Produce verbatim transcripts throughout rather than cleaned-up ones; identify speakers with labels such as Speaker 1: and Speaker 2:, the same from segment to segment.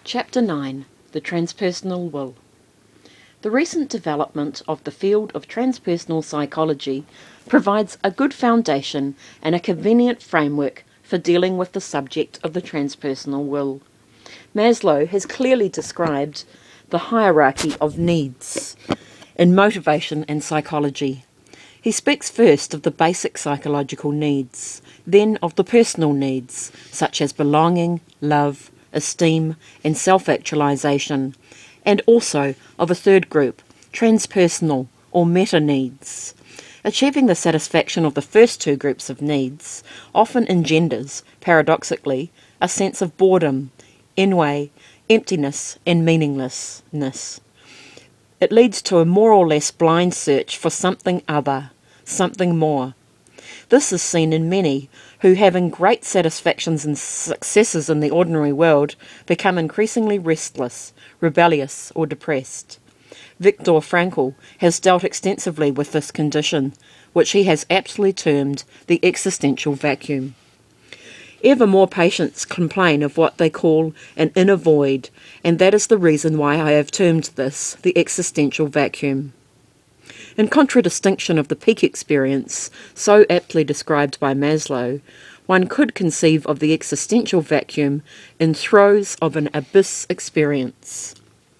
Speaker 1: Chapter nine. The Transpersonal Will. The recent development of the field of transpersonal psychology provides a good foundation and a convenient framework for dealing with the subject of the transpersonal will. Maslow has clearly described the hierarchy of needs in motivation and psychology. He speaks first of the basic psychological needs, then of the personal needs, such as belonging, love, esteem, and self-actualization, and also of a third group, transpersonal or meta-needs. Achieving the satisfaction of the first two groups of needs often engenders, paradoxically, a sense of boredom, ennui, emptiness, and meaninglessness. It leads to a more or less blind search for something other, something more. This is seen in many who, having great satisfactions and successes in the ordinary world, become increasingly restless, rebellious, or depressed. Viktor Frankl has dealt extensively with this condition, which he has aptly termed the existential vacuum. Ever more patients complain of what they call an inner void, and that is the reason why I have termed this the existential vacuum. In contradistinction of the peak experience, so aptly described by Maslow, one could conceive of the existential vacuum in throes of an abyss experience.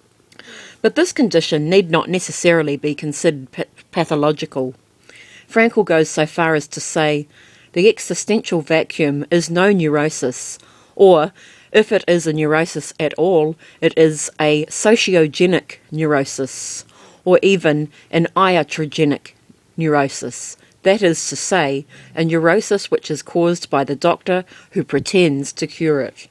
Speaker 1: But this condition need not necessarily be considered pa- pathological. Frankl goes so far as to say, the existential vacuum is no neurosis, or, if it is a neurosis at all, it is a sociogenic neurosis, or even an iatrogenic neurosis, that is to say, a neurosis which is caused by the doctor who pretends to cure it.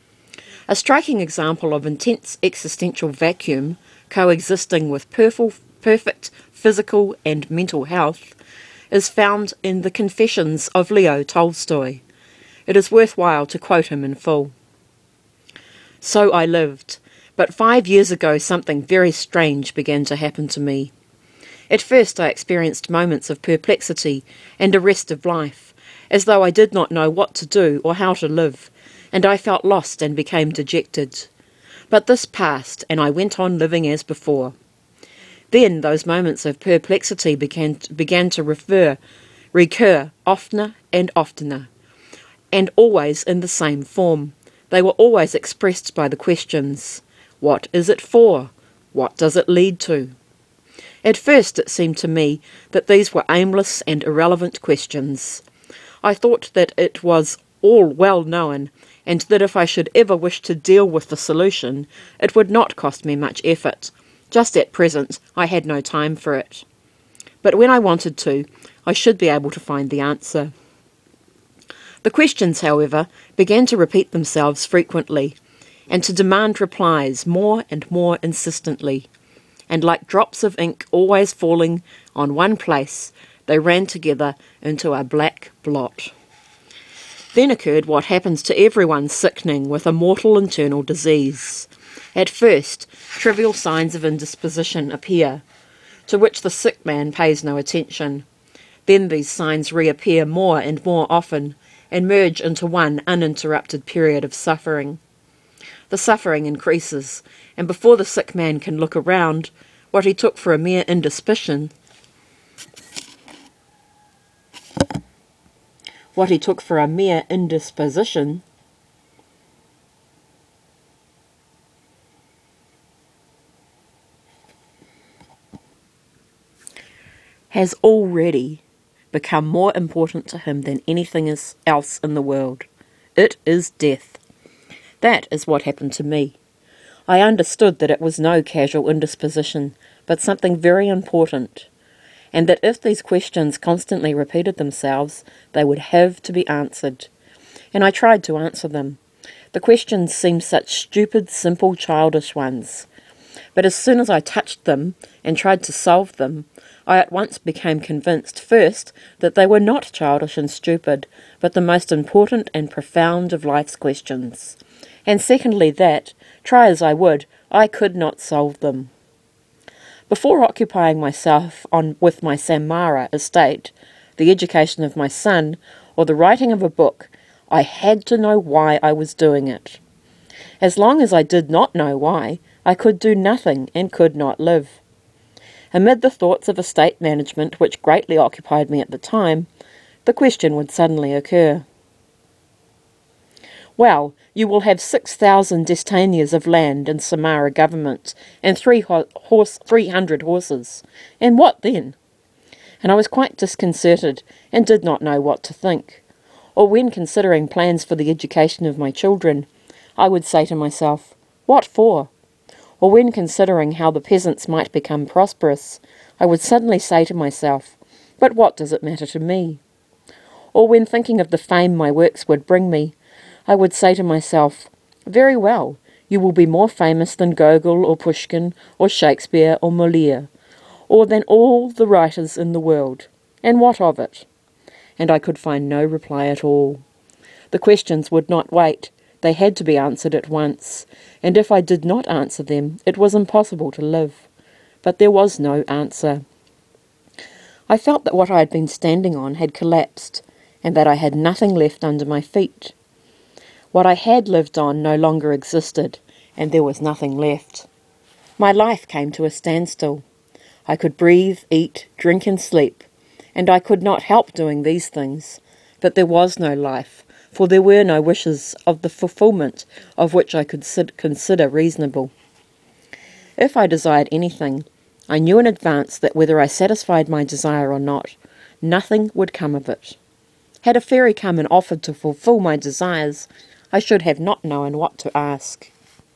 Speaker 1: A striking example of intense existential vacuum coexisting with perf- perfect physical and mental health is found in the Confessions of Leo Tolstoy. It is worthwhile to quote him in full. So I lived, but five years ago something very strange began to happen to me. At first I experienced moments of perplexity and arrest of life, as though I did not know what to do or how to live, and I felt lost and became dejected. But this passed, and I went on living as before. Then those moments of perplexity began, began to refer, recur oftener and oftener, and always in the same form. They were always expressed by the questions, what is it for? What does it lead to? At first it seemed to me that these were aimless and irrelevant questions. I thought that it was all well known, and that if I should ever wish to deal with the solution, it would not cost me much effort. Just at present, I had no time for it. But when I wanted to, I should be able to find the answer. The questions, however, began to repeat themselves frequently, and to demand replies more and more insistently, and like drops of ink always falling on one place, they ran together into a black blot. Then occurred what happens to everyone sickening with a mortal internal disease. At first, trivial signs of indisposition appear, to which the sick man pays no attention. Then these signs reappear more and more often, and merge into one uninterrupted period of suffering. The suffering increases, and before the sick man can look around, what he took for a mere indisposition, what he took for a mere indisposition, has already become more important to him than anything else in the world. It is death. That is what happened to me. I understood that it was no casual indisposition, but something very important, and that if these questions constantly repeated themselves, they would have to be answered. And I tried to answer them. The questions seemed such stupid, simple, childish ones. But as soon as I touched them and tried to solve them, I at once became convinced, first, that they were not childish and stupid, but the most important and profound of life's questions, and secondly that, try as I would, I could not solve them. Before occupying myself on with my Samara estate, the education of my son, or the writing of a book, I had to know why I was doing it. As long as I did not know why, I could do nothing and could not live. Amid the thoughts of estate management which greatly occupied me at the time, the question would suddenly occur. Well, you will have six thousand destanias of land in Samara government and three ho- horse, three hundred horses. And what then? And I was quite disconcerted and did not know what to think. Or when considering plans for the education of my children, I would say to myself, what for? Or when considering how the peasants might become prosperous, I would suddenly say to myself, but what does it matter to me? Or when thinking of the fame my works would bring me, I would say to myself, very well, you will be more famous than Gogol or Pushkin or Shakespeare or Molière, or than all the writers in the world. And what of it? And I could find no reply at all. The questions would not wait. They had to be answered at once, and if I did not answer them, it was impossible to live. But there was no answer. I felt that what I had been standing on had collapsed, and that I had nothing left under my feet. What I had lived on no longer existed, and there was nothing left. My life came to a standstill. I could breathe, eat, drink and sleep, and I could not help doing these things, but there was no life, for there were no wishes of the fulfilment of which I could consider reasonable. If I desired anything, I knew in advance that whether I satisfied my desire or not, nothing would come of it. Had a fairy come and offered to fulfil my desires, I should have not known what to ask.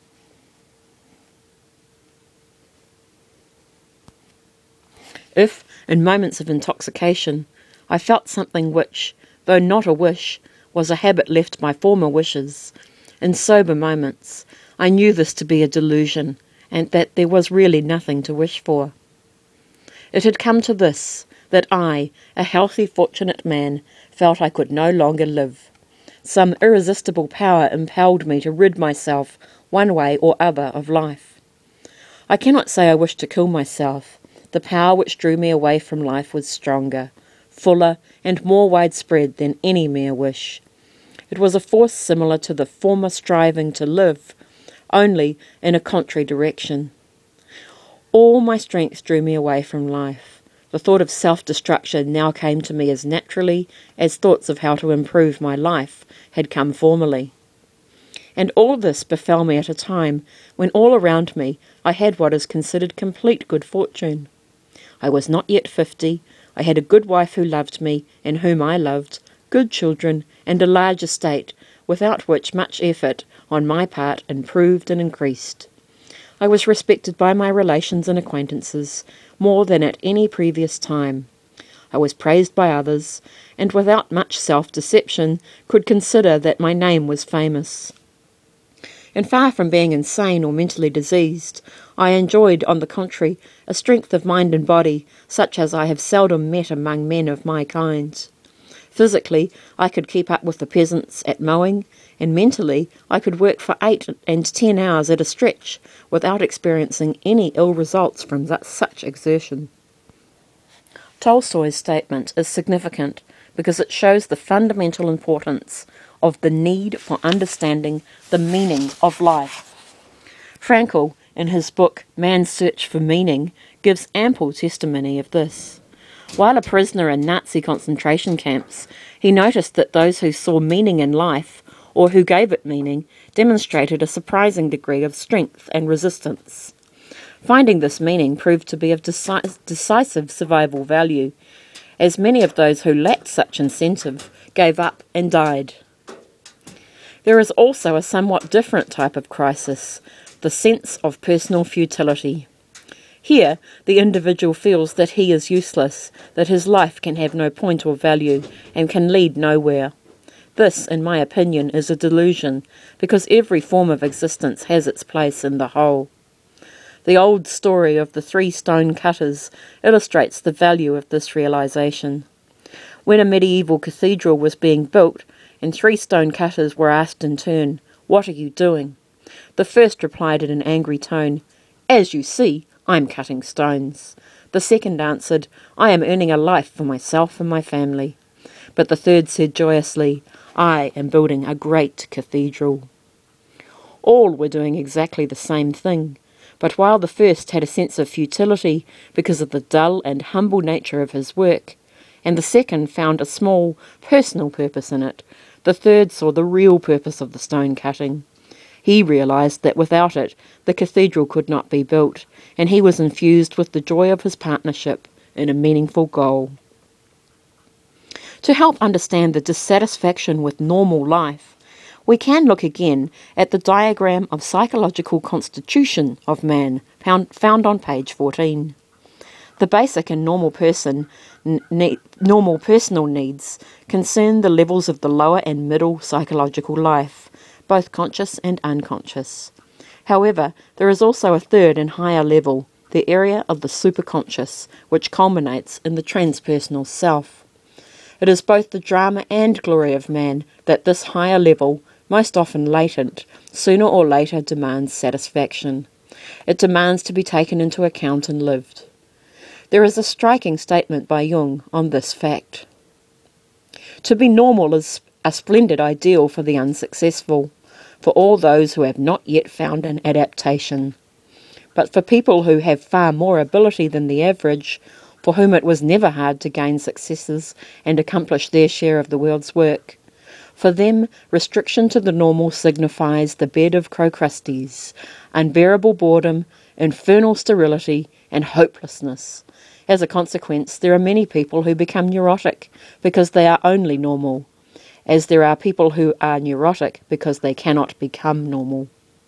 Speaker 1: If, in moments of intoxication, I felt something which, though not a wish, was a habit left by former wishes, in sober moments, I knew this to be a delusion, and that there was really nothing to wish for. It had come to this, that I, a healthy, fortunate man, felt I could no longer live. Some irresistible power impelled me to rid myself, one way or other, of life. I cannot say I wished to kill myself. The power which drew me away from life was stronger, fuller, and more widespread than any mere wish. It was a force similar to the former striving to live, only in a contrary direction. All my strength drew me away from life. The thought of self-destruction now came to me as naturally as thoughts of how to improve my life had come formerly. And all this befell me at a time when all around me I had what is considered complete good fortune. I was not yet fifty, I had a good wife who loved me, and whom I loved, good children, and a large estate, without which much effort on my part improved and increased. I was respected by my relations and acquaintances more than at any previous time. I was praised by others, and without much self-deception could consider that my name was famous. And far from being insane or mentally diseased, I enjoyed, on the contrary, a strength of mind and body such as I have seldom met among men of my kind. Physically, I could keep up with the peasants at mowing, and mentally I could work for eight and ten hours at a stretch without experiencing any ill results from that, such exertion. Tolstoy's statement is significant because it shows the fundamental importance of the need for understanding the meaning of life. Frankl, in his book Man's Search for Meaning, gives ample testimony of this. While a prisoner in Nazi concentration camps, he noticed that those who saw meaning in life, or who gave it meaning, demonstrated a surprising degree of strength and resistance. Finding this meaning proved to be of deci- decisive survival value, as many of those who lacked such incentive gave up and died. There is also a somewhat different type of crisis, the sense of personal futility. Here, the individual feels that he is useless, that his life can have no point or value, and can lead nowhere. This, in my opinion, is a delusion, because every form of existence has its place in the whole. The old story of the three stone cutters illustrates the value of this realization. When a medieval cathedral was being built, and three stone cutters were asked in turn, "What are you doing?" The first replied in an angry tone, "As you see, I'm cutting stones." The second answered, "I am earning a life for myself and my family." But the third said joyously, "I am building a great cathedral." All were doing exactly the same thing, but while the first had a sense of futility because of the dull and humble nature of his work, and the second found a small personal purpose in it, the third saw the real purpose of the stone cutting. He realised that without it the cathedral could not be built, and he was infused with the joy of his partnership in a meaningful goal. To help understand the dissatisfaction with normal life, we can look again at the diagram of psychological constitution of man found, found on page fourteen. The basic and normal person, ne- normal personal needs concern the levels of the lower and middle psychological life, both conscious and unconscious. However, there is also a third and higher level, the area of the superconscious, which culminates in the transpersonal self. It is both the drama and glory of man that this higher level, most often latent, sooner or later demands satisfaction. It demands to be taken into account and lived. There is a striking statement by Jung on this fact. To be normal is a splendid ideal for the unsuccessful, for all those who have not yet found an adaptation. But for people who have far more ability than the average, for whom it was never hard to gain successes and accomplish their share of the world's work, for them restriction to the normal signifies the bed of Procrustes, unbearable boredom, infernal sterility, and hopelessness. As a consequence, there are many people who become neurotic because they are only normal, as there are people who are neurotic because they cannot become normal.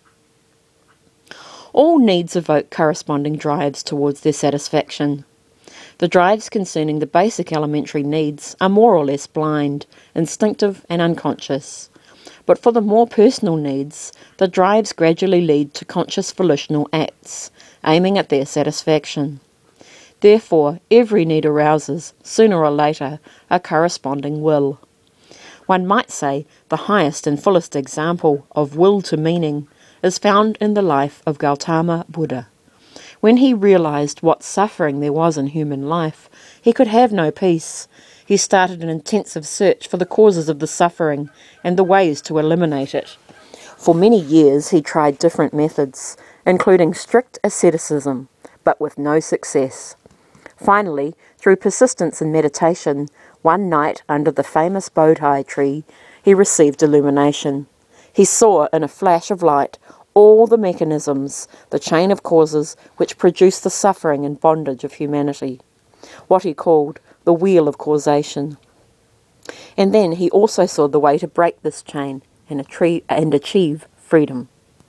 Speaker 1: All needs evoke corresponding drives towards their satisfaction. The drives concerning the basic elementary needs are more or less blind, instinctive and unconscious. But for the more personal needs, the drives gradually lead to conscious volitional acts, aiming at their satisfaction. Therefore, every need arouses, sooner or later, a corresponding will. One might say the highest and fullest example of will to meaning is found in the life of Gautama Buddha. When he realized what suffering there was in human life, he could have no peace. He started an intensive search for the causes of the suffering and the ways to eliminate it. For many years he tried different methods, including strict asceticism, but with no success. Finally, through persistence in meditation, one night under the famous Bodhi tree, he received illumination. He saw in a flash of light all the mechanisms, the chain of causes which produce the suffering and bondage of humanity, what he called the wheel of causation. And then he also saw the way to break this chain and, atrie- and achieve freedom.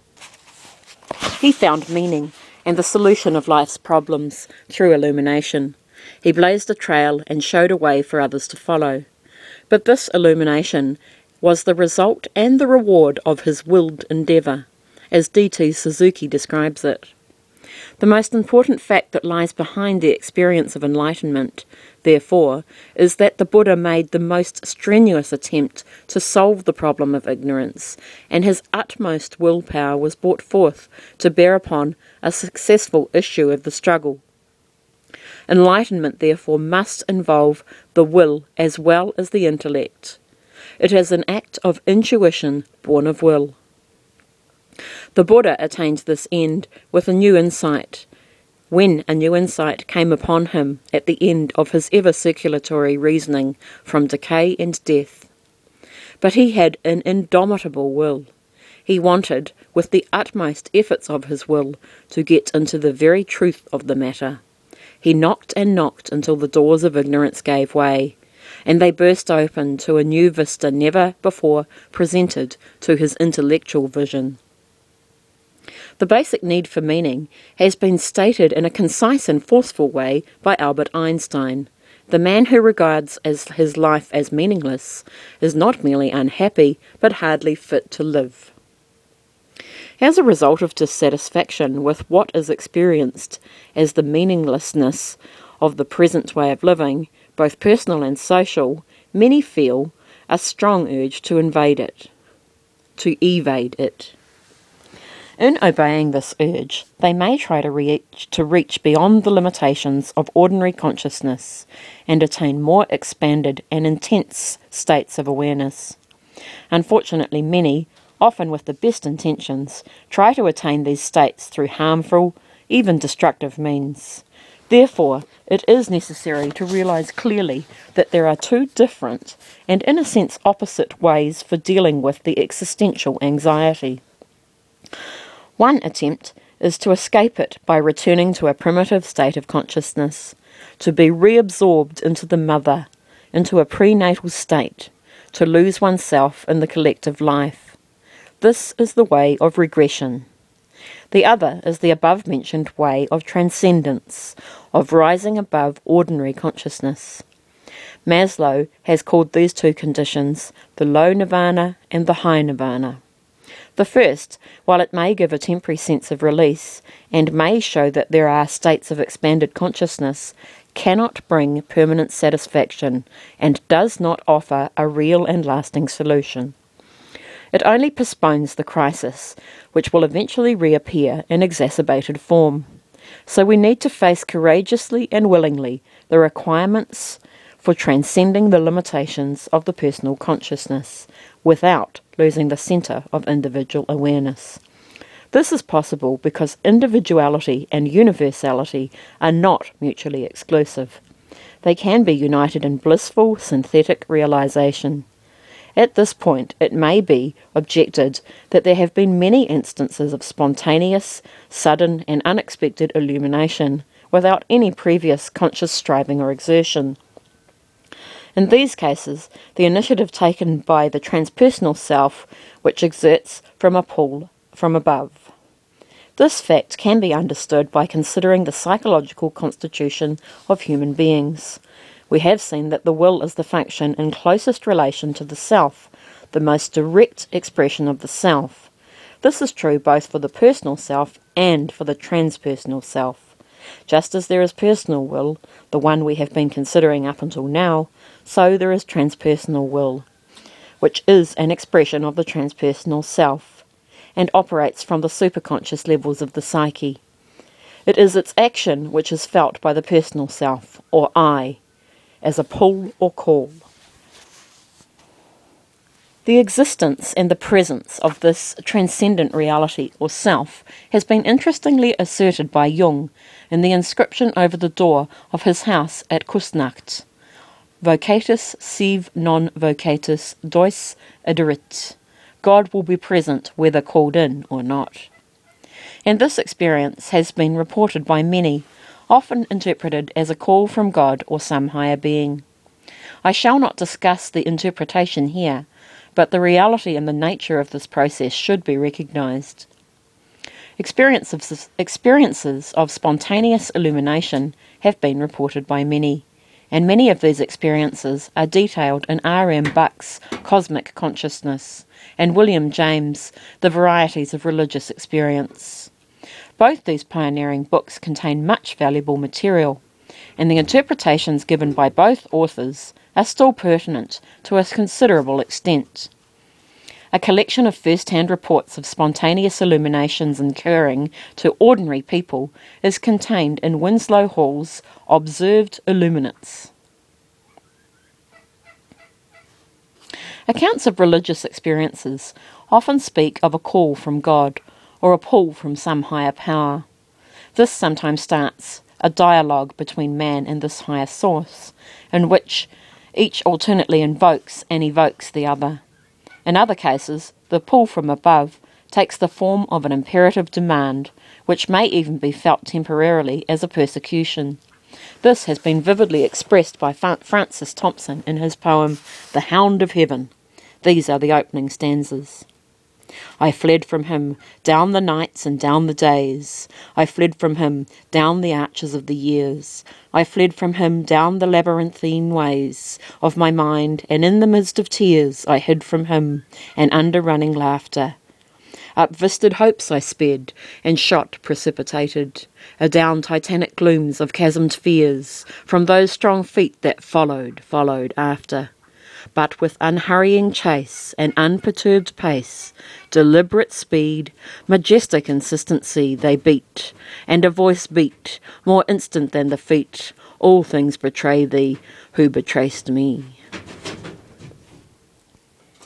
Speaker 1: He found meaning and the solution of life's problems through illumination. He blazed a trail and showed a way for others to follow. But this illumination was the result and the reward of his willed endeavour, as D T Suzuki describes it. The most important fact that lies behind the experience of enlightenment, therefore, is that the Buddha made the most strenuous attempt to solve the problem of ignorance, and his utmost willpower was brought forth to bear upon a successful issue of the struggle. Enlightenment, therefore, must involve the will as well as the intellect. It is an act of intuition born of will. The Buddha attained this end with a new insight, when a new insight came upon him at the end of his ever-circulatory reasoning from decay and death. But he had an indomitable will. He wanted, with the utmost efforts of his will, to get into the very truth of the matter. He knocked and knocked until the doors of ignorance gave way, and they burst open to a new vista never before presented to his intellectual vision. The basic need for meaning has been stated in a concise and forceful way by Albert Einstein. The man who regards as his life as meaningless is not merely unhappy, but hardly fit to live. As a result of dissatisfaction with what is experienced as the meaninglessness of the present way of living, both personal and social, many feel a strong urge to invade it, to evade it. In obeying this urge, they may try to reach, to reach beyond the limitations of ordinary consciousness and attain more expanded and intense states of awareness. Unfortunately, many, often with the best intentions, try to attain these states through harmful, even destructive means. Therefore, it is necessary to realise clearly that there are two different and in a sense opposite ways for dealing with the existential anxiety. One attempt is to escape it by returning to a primitive state of consciousness, to be reabsorbed into the mother, into a prenatal state, to lose oneself in the collective life. This is the way of regression. The other is the above-mentioned way of transcendence, of rising above ordinary consciousness. Maslow has called these two conditions the low nirvana and the high nirvana. The first, while it may give a temporary sense of release and may show that there are states of expanded consciousness, cannot bring permanent satisfaction and does not offer a real and lasting solution. It only postpones the crisis, which will eventually reappear in exacerbated form. So we need to face courageously and willingly the requirements for transcending the limitations of the personal consciousness, without losing the centre of individual awareness. This is possible because individuality and universality are not mutually exclusive. They can be united in blissful synthetic realization. At this point, it may be objected that there have been many instances of spontaneous, sudden and unexpected illumination without any previous conscious striving or exertion. In these cases, the initiative taken by the transpersonal self, which exerts from a pull from above. This fact can be understood by considering the psychological constitution of human beings. We have seen that the will is the function in closest relation to the self, the most direct expression of the self. This is true both for the personal self and for the transpersonal self. Just as there is personal will, the one we have been considering up until now, so there is transpersonal will, which is an expression of the transpersonal self, and operates from the superconscious levels of the psyche. It is its action which is felt by the personal self, or I, as a pull or call. The existence and the presence of this transcendent reality or self has been interestingly asserted by Jung in the inscription over the door of his house at Kusnacht: Vocatus sive non vocatus deus aderit. God will be present whether called in or not. And this experience has been reported by many, often interpreted as a call from God or some higher being. I shall not discuss the interpretation here, but the reality and the nature of this process should be recognised. Experiences, experiences of spontaneous illumination have been reported by many, and many of these experiences are detailed in R M Buck's Cosmic Consciousness and William James' The Varieties of Religious Experience. Both these pioneering books contain much valuable material, and the interpretations given by both authors are still pertinent to a considerable extent. A collection of first-hand reports of spontaneous illuminations occurring to ordinary people is contained in Winslow Hall's Observed Illuminates. Accounts of religious experiences often speak of a call from God or a pull from some higher power. This sometimes starts a dialogue between man and this higher source, in which each alternately invokes and evokes the other. In other cases, the pull from above takes the form of an imperative demand, which may even be felt temporarily as a persecution. This has been vividly expressed by Francis Thompson in his poem The Hound of Heaven. These are the opening stanzas. I fled from him down the nights and down the days. I fled from him down the arches of the years. I fled from him down the labyrinthine ways of my mind, and in the midst of tears I hid from him, and under running laughter. Up visted hopes I sped, and shot precipitated, adown titanic glooms of chasmed fears, from those strong feet that followed, followed after. But with unhurrying chase and unperturbed pace, deliberate speed, majestic insistency they beat, and a voice beat, more instant than the feet, all things betray thee, who betrayst me.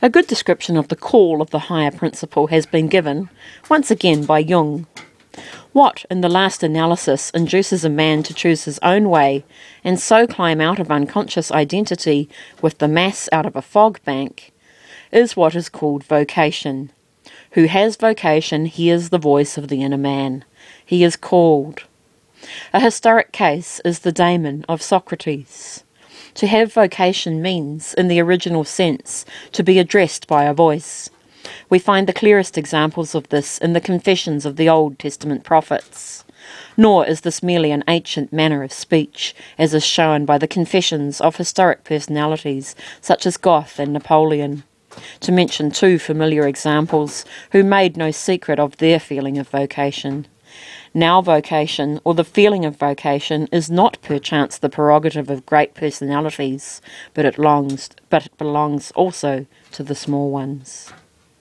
Speaker 1: A good description of the call of the higher principle has been given, once again by Jung. What, in the last analysis, induces a man to choose his own way, and so climb out of unconscious identity with the mass out of a fog bank, is what is called vocation. Who has vocation hears the voice of the inner man. He is called. A historic case is the daemon of Socrates. To have vocation means, in the original sense, to be addressed by a voice. We find the clearest examples of this in the confessions of the Old Testament prophets. Nor is this merely an ancient manner of speech, as is shown by the confessions of historic personalities such as Goethe and Napoleon, to mention two familiar examples who made no secret of their feeling of vocation. Now vocation, or the feeling of vocation, is not perchance the prerogative of great personalities, but it longs, but it belongs also to the small ones.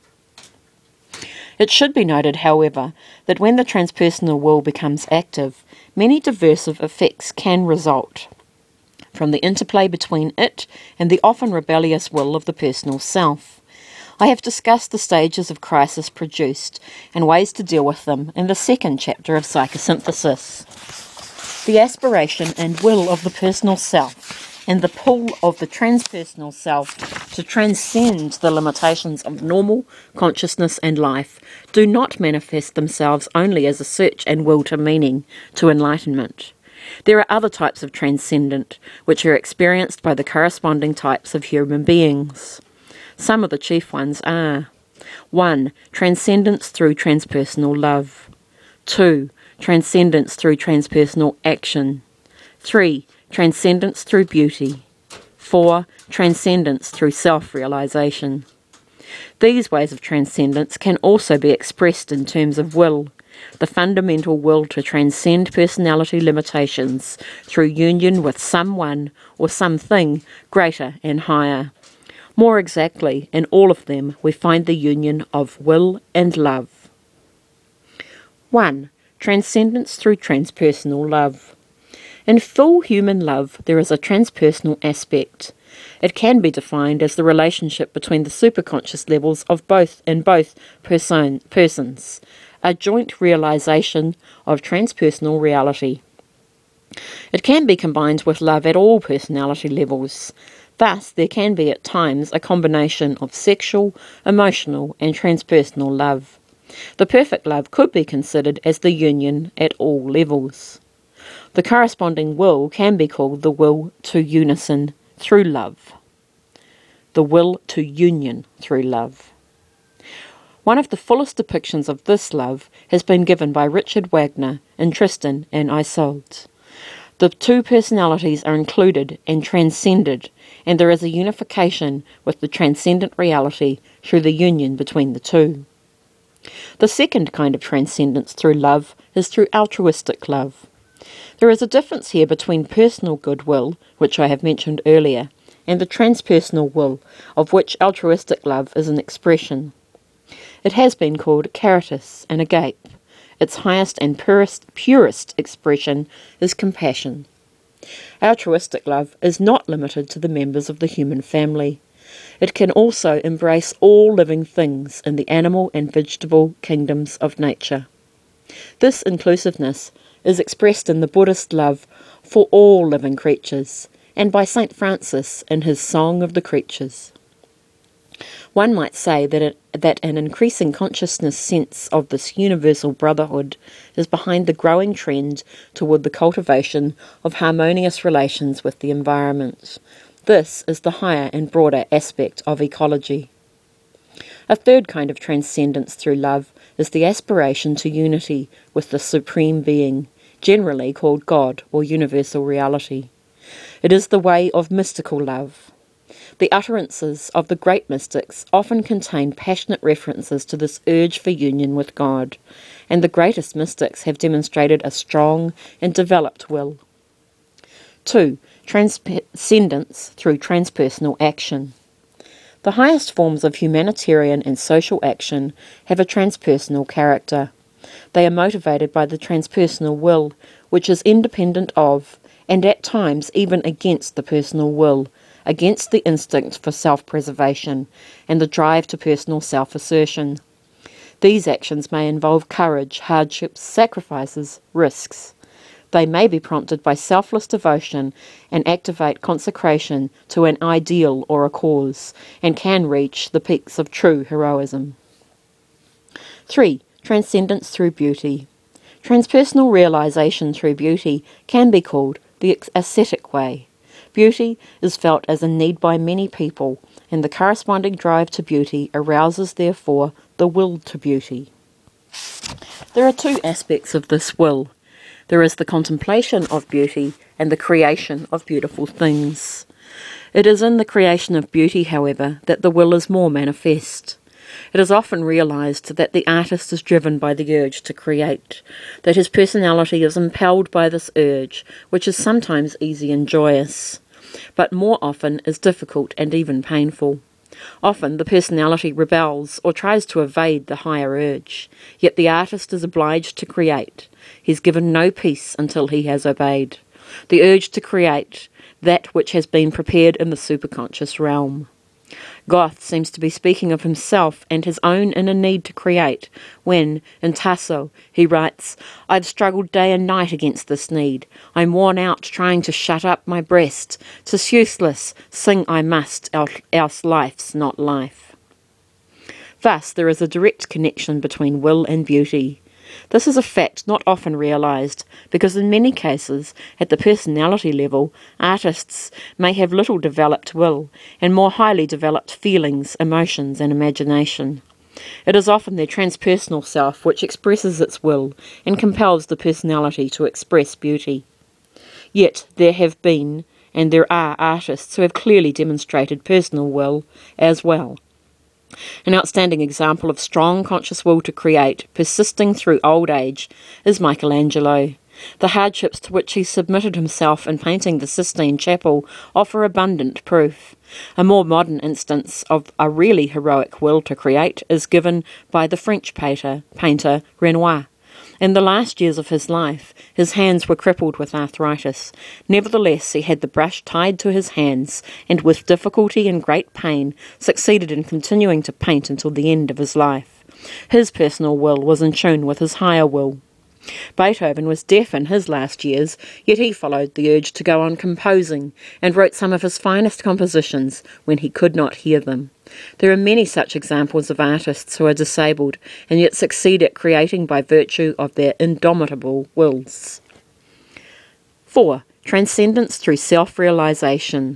Speaker 1: It should be noted, however, that when the transpersonal will becomes active, many diversive effects can result from the interplay between it and the often rebellious will of the personal self. I have discussed the stages of crisis produced and ways to deal with them in the second chapter of Psychosynthesis. The aspiration and will of the personal self and the pull of the transpersonal self to transcend the limitations of normal consciousness and life do not manifest themselves only as a search and will to meaning, to enlightenment. There are other types of transcendent, which are experienced by the corresponding types of human beings. Some of the chief ones are: one. Transcendence through transpersonal love. two. Transcendence through transpersonal action. three. Transcendence through beauty. four. Transcendence through self-realization. These ways of transcendence can also be expressed in terms of will, the fundamental will to transcend personality limitations through union with someone or something greater and higher. More exactly, in all of them we find the union of will and love. one. Transcendence through transpersonal love. In full human love there is a transpersonal aspect. It can be defined as the relationship between the superconscious levels of both in both person, persons, a joint realization of transpersonal reality. It can be combined with love at all personality levels. Thus, there can be at times a combination of sexual, emotional, and transpersonal love. The perfect love could be considered as the union at all levels. The corresponding will can be called the will to unison through love. The will to union through love. One of the fullest depictions of this love has been given by Richard Wagner in Tristan and Isolde. The two personalities are included and transcended, and there is a unification with the transcendent reality through the union between the two. The second kind of transcendence through love is through altruistic love. There is a difference here between personal goodwill, which I have mentioned earlier, and the transpersonal will, of which altruistic love is an expression. It has been called caritas and agape. Its highest and purest, purest expression is compassion. Altruistic love is not limited to the members of the human family. It can also embrace all living things in the animal and vegetable kingdoms of nature. This inclusiveness is expressed in the Buddhist love for all living creatures, and by Saint Francis in his Song of the Creatures. One might say that it, that an increasing consciousness sense of this universal brotherhood is behind the growing trend toward the cultivation of harmonious relations with the environment. This is the higher and broader aspect of ecology. A third kind of transcendence through love is the aspiration to unity with the Supreme Being, generally called God or universal reality. It is the way of mystical love. The utterances of the great mystics often contain passionate references to this urge for union with God, and the greatest mystics have demonstrated a strong and developed will. two. Transcendence through transpersonal action. The highest forms of humanitarian and social action have a transpersonal character. They are motivated by the transpersonal will, which is independent of, and at times even against the personal will, against the instinct for self-preservation and the drive to personal self-assertion. These actions may involve courage, hardships, sacrifices, risks. They may be prompted by selfless devotion and activate consecration to an ideal or a cause, and can reach the peaks of true heroism. three. Transcendence through beauty. Transpersonal realization through beauty can be called the ascetic way. Beauty is felt as a need by many people, and the corresponding drive to beauty arouses, therefore, the will to beauty. There are two aspects of this will. There is the contemplation of beauty and the creation of beautiful things. It is in the creation of beauty, however, that the will is more manifest. It is often realized that the artist is driven by the urge to create, that his personality is impelled by this urge, which is sometimes easy and joyous, but more often is difficult and even painful. Often the personality rebels or tries to evade the higher urge, yet the artist is obliged to create. He's given no peace until he has obeyed the urge to create that which has been prepared in the superconscious realm. Goethe seems to be speaking of himself and his own inner need to create when, in Tasso, he writes, "I've struggled day and night against this need. I'm worn out trying to shut up my breast. 'Tis useless, sing I must, else life's not life." Thus, there is a direct connection between will and beauty. This is a fact not often realized, because in many cases, at the personality level, artists may have little developed will, and more highly developed feelings, emotions, and imagination. It is often their transpersonal self which expresses its will, and compels the personality to express beauty. Yet there have been, and there are artists who have clearly demonstrated personal will as well. An outstanding example of strong conscious will to create, persisting through old age, is Michelangelo. The hardships to which he submitted himself in painting the Sistine Chapel offer abundant proof. A more modern instance of a really heroic will to create is given by the French painter, painter Renoir. In the last years of his life, his hands were crippled with arthritis. Nevertheless, he had the brush tied to his hands, and with difficulty and great pain, succeeded in continuing to paint until the end of his life. His personal will was in tune with his higher will. Beethoven was deaf in his last years, yet he followed the urge to go on composing, and wrote some of his finest compositions when he could not hear them. There are many such examples of artists who are disabled, and yet succeed at creating by virtue of their indomitable wills. four. Transcendence through self-realization.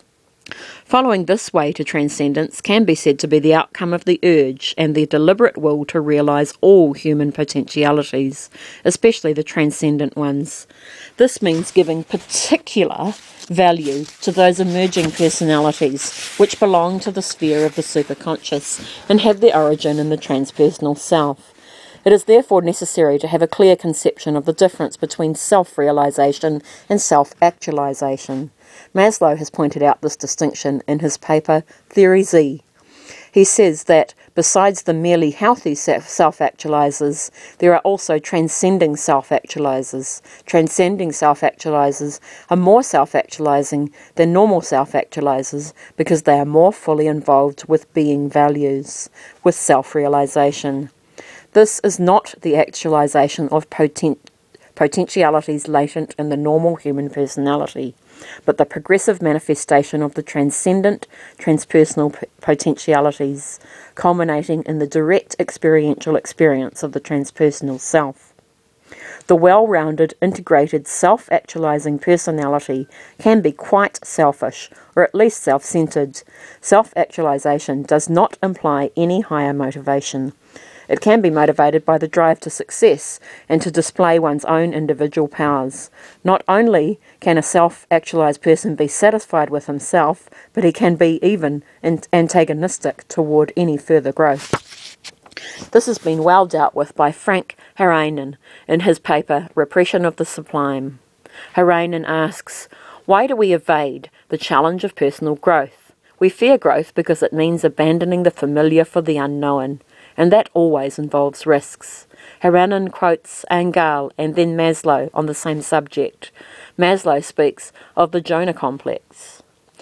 Speaker 1: Following this way to transcendence can be said to be the outcome of the urge and the deliberate will to realize all human potentialities, especially the transcendent ones. This means giving particular value to those emerging personalities which belong to the sphere of the superconscious and have their origin in the transpersonal self. It is therefore necessary to have a clear conception of the difference between self-realization and self-actualization. Maslow has pointed out this distinction in his paper Theory Z. He says that besides the merely healthy self-actualizers, there are also transcending self-actualizers. Transcending self-actualizers are more self-actualizing than normal self-actualizers because they are more fully involved with being values, with self-realization. This is not the actualization of poten- potentialities latent in the normal human personality, but the progressive manifestation of the transcendent, transpersonal p- potentialities, culminating in the direct experiential experience of the transpersonal self. The well-rounded, integrated, self-actualizing personality can be quite selfish, or at least self-centered. Self-actualization does not imply any higher motivation. It can be motivated by the drive to success and to display one's own individual powers. Not only can a self-actualized person be satisfied with himself, but he can be even antagonistic toward any further growth. This has been well dealt with by Frank Harainen in his paper Repression of the Sublime. Harainen asks, why do we evade the challenge of personal growth? We fear growth because it means abandoning the familiar for the unknown, and that always involves risks. Harainen quotes Engel and then Maslow on the same subject. Maslow speaks of the Jonah complex.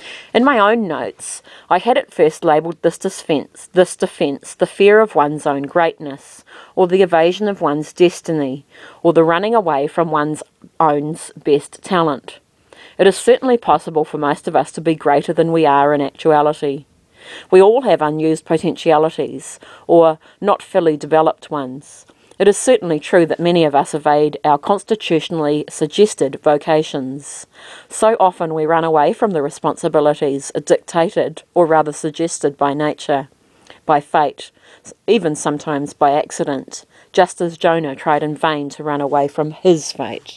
Speaker 1: In my own notes, I had at first labelled this defence, this defence the fear of one's own greatness, or the evasion of one's destiny, or the running away from one's own best talent. It is certainly possible for most of us to be greater than we are in actuality. We all have unused potentialities, or not fully developed ones. It is certainly true that many of us evade our constitutionally suggested vocations. So often we run away from the responsibilities dictated, or rather suggested by nature, by fate, even sometimes by accident, just as Jonah tried in vain to run away from his fate.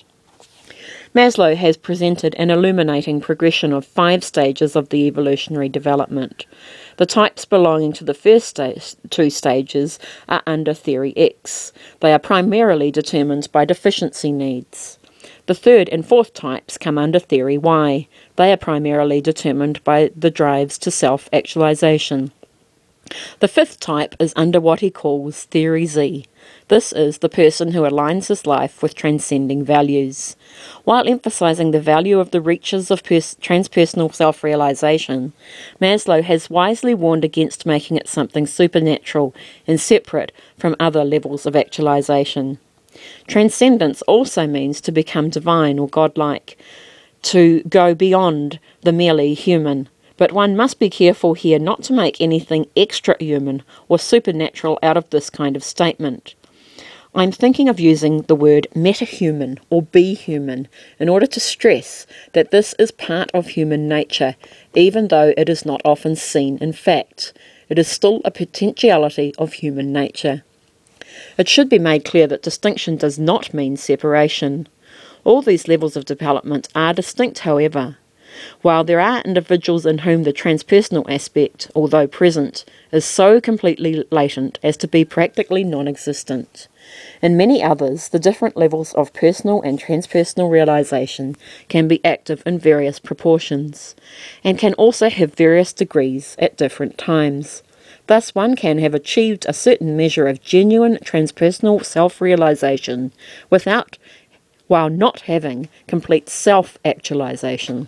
Speaker 1: Maslow has presented an illuminating progression of five stages of the evolutionary development. The types belonging to the first sta- two stages are under Theory X. They are primarily determined by deficiency needs. The third and fourth types come under Theory Y. They are primarily determined by the drives to self-actualization. The fifth type is under what he calls Theory Z. This is the person who aligns his life with transcending values. While emphasizing the value of the reaches of pers- transpersonal self-realization, Maslow has wisely warned against making it something supernatural and separate from other levels of actualization. Transcendence also means to become divine or godlike, to go beyond the merely human. But one must be careful here not to make anything extra-human or supernatural out of this kind of statement. I'm thinking of using the word metahuman or be-human in order to stress that this is part of human nature, even though it is not often seen in fact. It is still a potentiality of human nature. It should be made clear that distinction does not mean separation. All these levels of development are distinct, however. While there are individuals in whom the transpersonal aspect, although present, is so completely latent as to be practically non-existent. In many others, the different levels of personal and transpersonal realization can be active in various proportions, and can also have various degrees at different times. Thus one can have achieved a certain measure of genuine transpersonal self-realization without, while not having, complete self-actualization.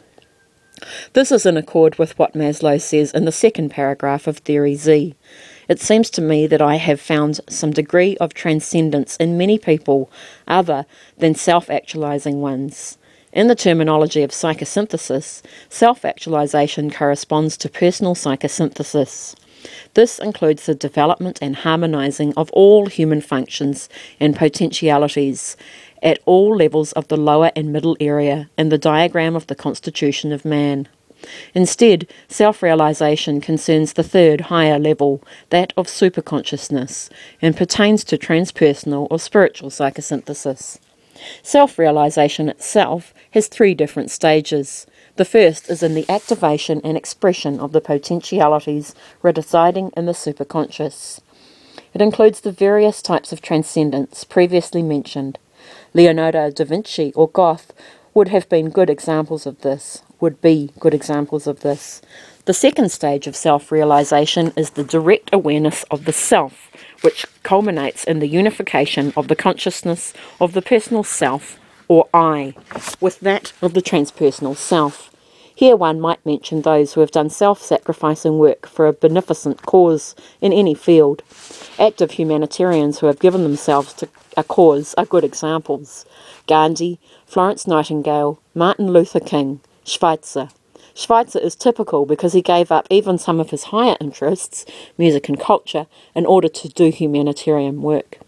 Speaker 1: This is in accord with what Maslow says in the second paragraph of Theory Z. It seems to me that I have found some degree of transcendence in many people other than self-actualizing ones. In the terminology of psychosynthesis, self-actualization corresponds to personal psychosynthesis. This includes the development and harmonizing of all human functions and potentialities at all levels of the lower and middle area in the diagram of the constitution of man. Instead, self-realization concerns the third higher level, that of superconsciousness, and pertains to transpersonal or spiritual psychosynthesis. Self-realization itself has three different stages. The first is in the activation and expression of the potentialities residing in the superconscious. It includes the various types of transcendence previously mentioned. Leonardo da Vinci or Goethe would have been good examples of this, would be good examples of this. The second stage of self-realization is the direct awareness of the self, which culminates in the unification of the consciousness of the personal self, or I, with that of the transpersonal self. Here one might mention those who have done self-sacrificing work for a beneficent cause in any field. Active humanitarians who have given themselves to a cause are good examples. Gandhi, Florence Nightingale, Martin Luther King, Schweitzer. Schweitzer is typical because he gave up even some of his higher interests, music and culture, in order to do humanitarian work.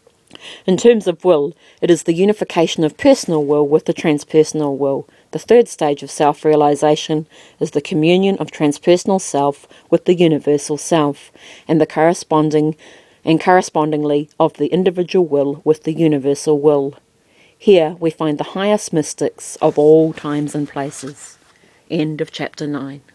Speaker 1: In terms of will, it is the unification of personal will with the transpersonal will. The third stage of self-realization is the communion of transpersonal self with the universal self, and the corresponding and correspondingly of the individual will with the universal will. Here we find the highest mystics of all times and places. End of chapter nine.